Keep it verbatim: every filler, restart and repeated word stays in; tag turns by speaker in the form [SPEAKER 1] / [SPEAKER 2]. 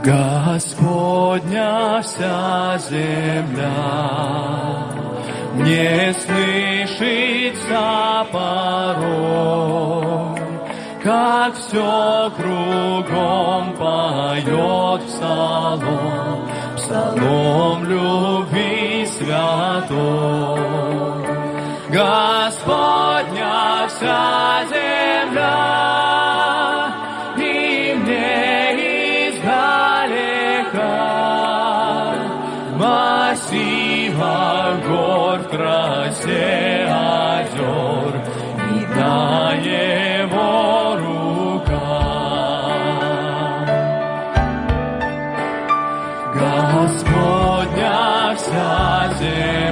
[SPEAKER 1] Господня вся земля не слышится порой, как все кругом поет псалом, псалом любви святой. Господня вся земля, и мне издалека массива гор в красе озер, видна его рука. Господня вся земля,